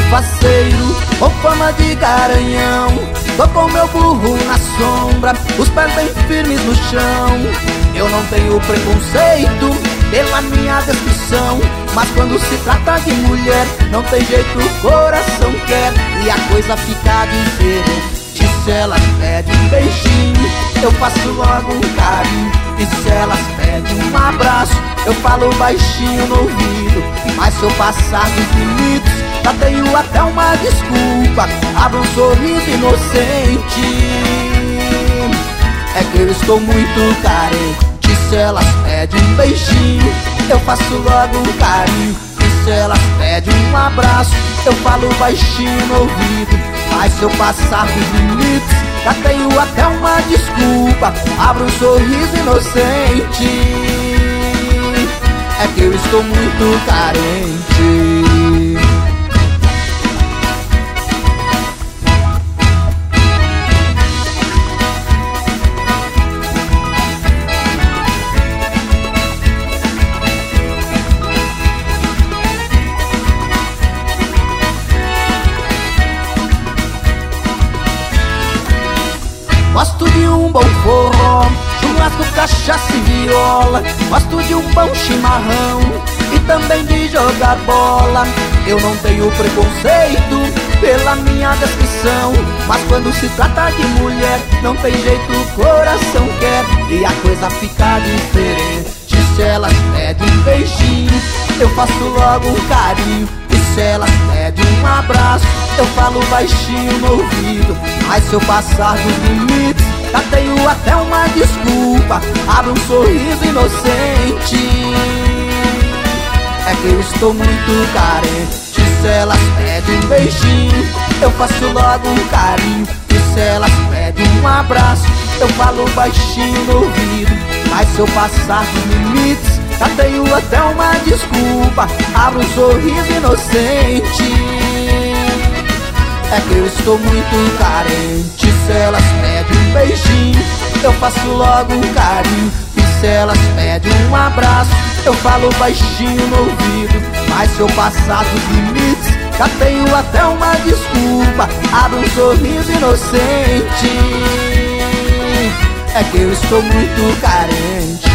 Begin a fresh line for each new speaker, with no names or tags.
faceiro, com fama de garanhão. Tô com meu burro na sombra, os pés bem firmes no chão. Eu não tenho preconceito pela minha descrição, mas quando se trata de mulher, não tem jeito, o coração quer. E a coisa fica diferente. Se elas pedem um beijinho, eu faço logo um carinho. E se elas pedem um abraço, eu falo baixinho no ouvido. Mas se eu passar dos limites, já tenho até uma desculpa. Abro um sorriso inocente, é que eu estou muito carente. Se elas pedem um beijinho, eu faço logo um carinho. E se elas pedem um abraço, eu falo baixinho no ouvido. Mas se eu passar dos limites, já tenho até uma desculpa. Abro um sorriso inocente, é que eu estou muito carente. Gosto de um bom forró, churrasco, cachaça e viola. Gosto de um bom chimarrão e também de jogar bola. Eu não tenho preconceito pela minha descrição, mas quando se trata de mulher, não tem jeito, o coração quer. E a coisa fica diferente. Se elas pedem um beijinho, eu faço logo um carinho. E se elas pedem um abraço, eu falo baixinho no ouvido. Mas se eu passar dos limites, já tenho até uma desculpa. Abro um sorriso inocente, é que eu estou muito carente. Se elas pedem um beijinho, eu faço logo um carinho. E se elas pedem um abraço, eu falo baixinho no ouvido. Mas se eu passar dos limites, já tenho até uma desculpa. Abro um sorriso inocente, é que eu estou muito carente. Se elas pedem um beijinho, eu faço logo um carinho. E se elas pedem um abraço, eu falo baixinho no ouvido. Mas se eu passar dos limites, já tenho até uma desculpa. Abro um sorriso inocente, é que eu estou muito carente.